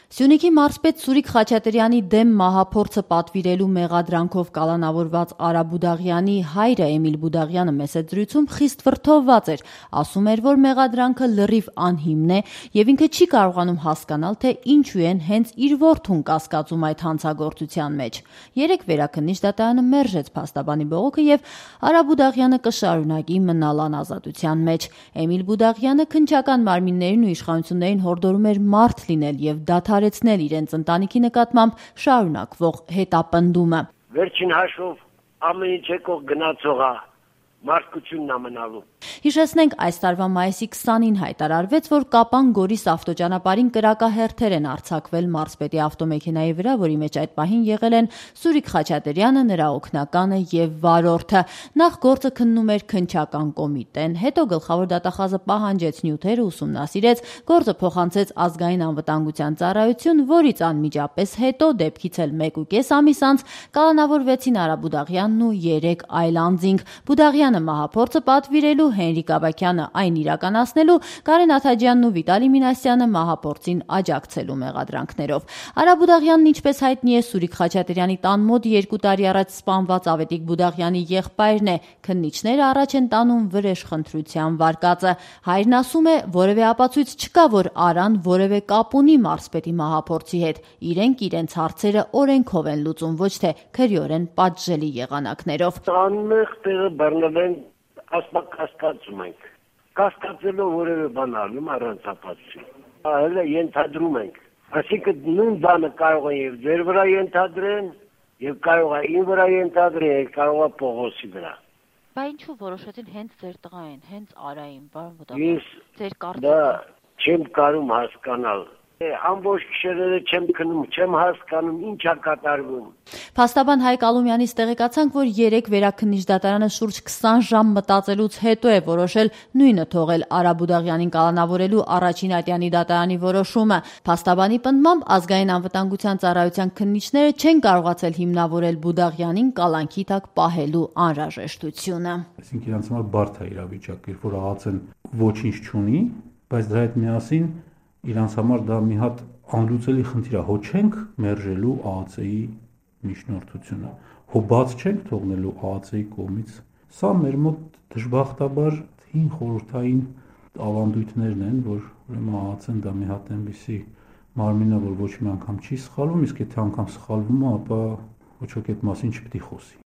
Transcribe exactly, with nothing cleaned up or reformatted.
Սյունիքի մարզպետ Սուրիկ Խաչատրյանի դեմ մահափորձը պատվիրելու մեղադրանքով կալանավորված Արա Բուդաղյանի հայրը Էմիլ Բուդաղյանը մեծ զրույցում խիստ վրդովված էր, ասում էր, որ մեղադրանքը լրիվ անհիմն է եւ ինքը չի կարողանում հասկանալ, թե ինչու են հենց իր որդուն կասկածում այդ հանցագործության մեջ։ Երեք վերաքննիչ դատարանը մերժեց փաստաբանի բողոքը եւ Արա Բուդաղյանը կշարունակի մնալ անազատության մեջ։ Էմիլ Բուդաղյանը քննչական մարմիններին ու իշխանություններին հորդորում էր մարդ լինել եւ դադարեցնել իրենց ընտանիքի նկատմամբ շարունակվող հետապնդումը։ Վերջին հաշվով ամեն ինչ եկող գնացողա մարդկությունն ամենալու։ Հիշեցնենք, այս տարվա մայիսի քսանին հայտարարվեց, որ Կապան-Գորիս ավտոճանապարհին կրակահերթեր են արձակվել մարզպետի ավտոմեքենայի վրա, որի մեջ այդ պահին եղել են Սուրիկ Խաչատրյանը, նրա օգնականը եւ վարորդը։ Նախ գործը քննում էր քննչական կոմիտեն, հետո գլխավոր դատախազը պահանջեց նյութերը, ուսումնասիրեց, գործը փոխանցեց ազգային անվտանգության ծառայություն, որից անմիջապես հետո դեպքից էլ մեկ ու կես ամիս անց կալանավորվեցին Արա Բուդաղյանն ու երեք այլ անձինք։ Բուդաղյանը մահափորձը պատվիրելու, Հենրիկ Ավագյանը այն իրականացնելու, Կարեն Աթաջյանն ու Վիտալի Մինասյանը մահափորձին աջակցելու մեղադրանքներով։ Արա Բուդաղյանն, ինչպես հայտնի է, Սուրիկ Խաչատրյանի տան մոտ երկու տարի առաջ սպանված Ավետիք Բուդաղյանի եղբայրն է։ Քննիչները առաջ են տանում վրեժխնդրության վարկածը։ Հայրն ասում է, որևէ ապացույց չկա, որ Արան որևէ կապ ունի մարզպետի մահափորձի հետ։ Իրենք իրենց հարցերը օրենքով են լուծում, ոչ թե քրեորեն պատժելի եղանակներով։ Անմեղ տեղը բռնվել ասպակ կասկածում ենք։ Կասկածելով որևէ բան անում առանց ապացույցի։ Հələ ենթադրում ենք։ Այսինքն նույն բանը կարող է եւ ձեր վրա ենթադրեն, եւ կարող է ին վրա ենթադրեն, կարող է Պողոսի վրա։ Բա ինչու որոշեցին հենց ձեր տղային, հենց Արային, բան Բուդաղյան։ Ես ձեր դա չեմ կարող հասկանալ։ Ամբողջ գիշերները չեմ քնում, չեմ հասկանում ինչա կատարվում։ Փաստաբան Հայկ Ալումյանից տեղեկացանք, որ երեք վերաքննիչ դատարանը շուրջ քսան ժամ մտածելուց հետո է որոշել նույնը թողել Արա Բուդաղյանին կալանավորելու առաջին ատյանի դատարանի որոշումը։ Փաստաբանի պնդմամբ ազգային անվտանգության ծառայության քննիչները չեն կարողացել հիմնավորել Բուդաղյանին կալանքի տակ պահելու անհրաժեշտությունը։ Այսինքն իրանց համար բարդ է իրավիճակ, երբ որ ԱԱՑ-ն ոչինչ չունի, բայց դրա հետ միասին իրանց համար դա մի հատ անլուծելի խնդիր է, հո չենք մերժելու ԱԱՑ-ի միջնորդությունը, հո բաց չենք թողնելու ԱԱՑ-ի կողմից։ Սա մեր մոտ դժբախտաբար հին խորհրդային ավանդույթներն են, որ ուրեմն ԱԱՑ-ն դա մի հատ այնպիսի մարմին է, որ ոչ մի անգամ չի սխալվում, իսկ եթե անգամ սխալվում է, ապա ոչ ոք այդ մասին չպետք է խոսի։